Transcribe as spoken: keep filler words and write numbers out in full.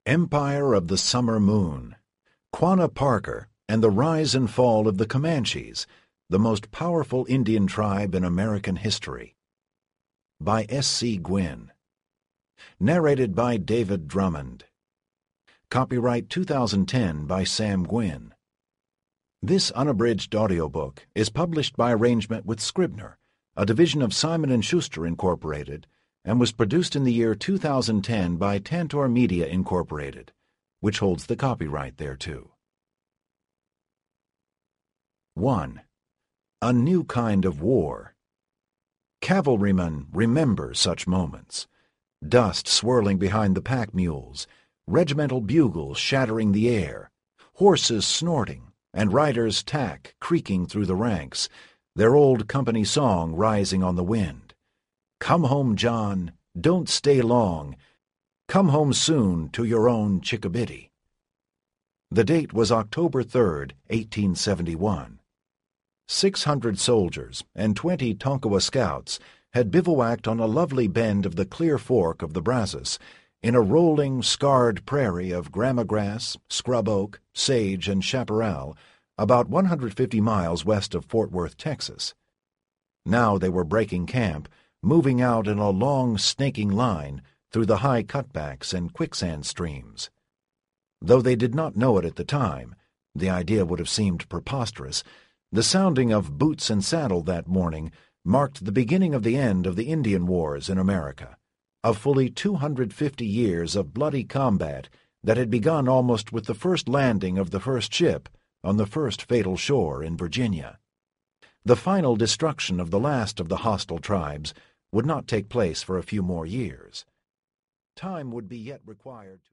Empire of the Summer Moon, Quanah Parker and the Rise and Fall of the Comanches, the most powerful Indian tribe in American history. By S C Gwynne. Narrated by David Drummond. Copyright two thousand ten by Sam Gwynne. This unabridged audiobook is published by arrangement with Scribner, a division of Simon and Schuster, Incorporated, and was produced in the year two thousand ten by Tantor Media, Incorporated, which holds the copyright thereto. one. A New Kind of War. Cavalrymen remember such moments. Dust swirling behind the pack mules, regimental bugles shattering the air, horses snorting, and riders' tack creaking through the ranks, their old company song rising on the wind. Come home, John, don't stay long. Come home soon to your own Chickabiddy. The date was October third, eighteen seventy-one. Six hundred soldiers and twenty Tonkawa scouts had bivouacked on a lovely bend of the Clear Fork of the Brazos, in a rolling, scarred prairie of grama grass, scrub oak, sage, and chaparral, about one hundred fifty miles west of Fort Worth, Texas. Now they were breaking camp, moving out in a long, snaking line through the high cutbacks and quicksand streams. Though they did not know it at the time, the idea would have seemed preposterous. The sounding of boots and saddle that morning marked the beginning of the end of the Indian Wars in America, of fully two hundred fifty years of bloody combat that had begun almost with the first landing of the first ship on the first fatal shore in Virginia. The final destruction of the last of the hostile tribes would not take place for a few more years. Time would be yet required to